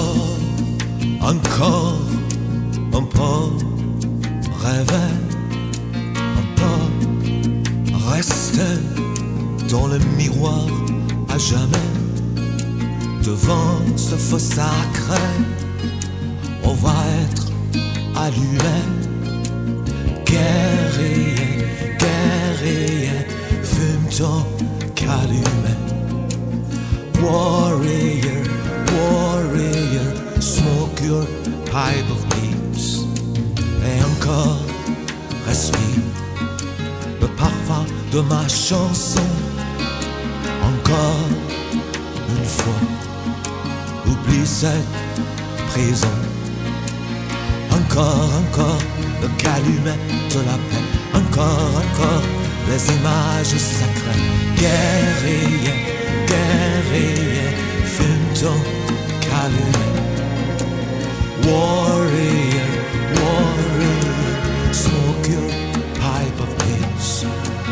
encore un peu rêver, un peu rester dans le miroir à jamais. Devant ce feu sacré, on va être allumé. Guerrier, guerrier, fume ton calumet. Warrior, warrior, smoke your pipe of peace. Et encore, respire le parfum de ma chanson. Encore une fois, oublie cette prison. Encore, encore, le calumet de la paix. Encore, les images sacrées. Guerrier, guerrier, fume ton calumet. Warrior, warrior, smoke your pipe of peace.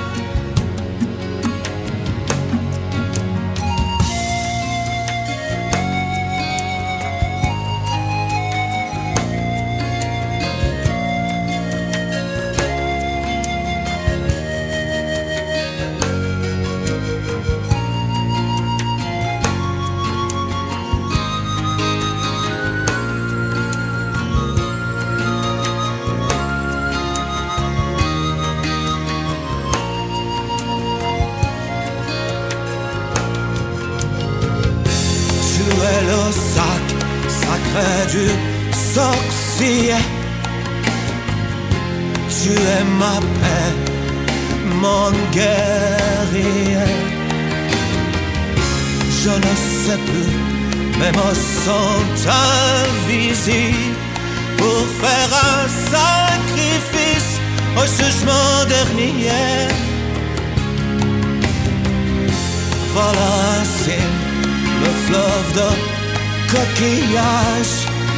Tu es le sac sacré du sorcier. Tu es ma paix, mon guerrier. Je ne sais plus, mes mots sont invisibles pour faire un sacrifice au jugement dernier. Voilà un signe, le fleuve de coquillages,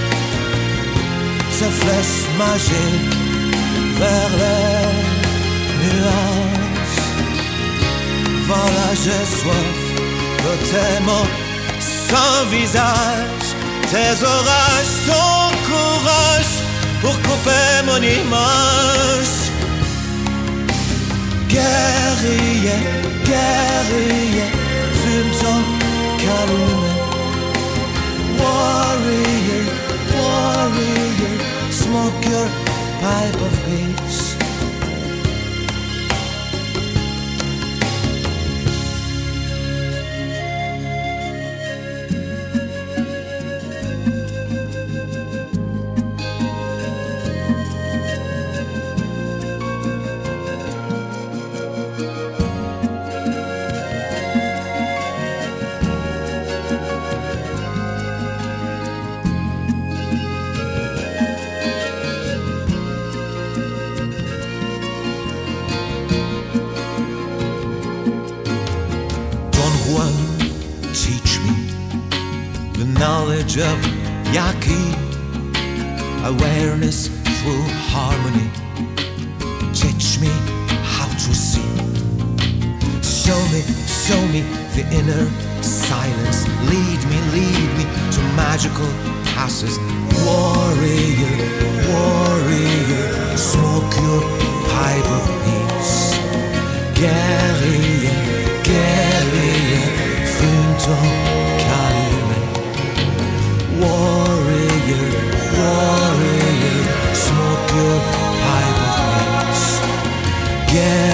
ces flèches magiques vers les nuages. Voilà, j'ai soif de tes mots sans visage, tes orages sans courage pour couper mon image. Guerrier, guerrier, fume ton calumet. Warrior, warrior, smoke your pipe of peace. Teach me the knowledge of Yaqui, awareness through harmony. Teach me how to see. Show me the inner silence. Lead me to magical passes. Warrior, warrior, smoke your pipe of peace. Guerrier, guerrier, fume ton calumet. Warrior, warrior, smoke your pipe of peace.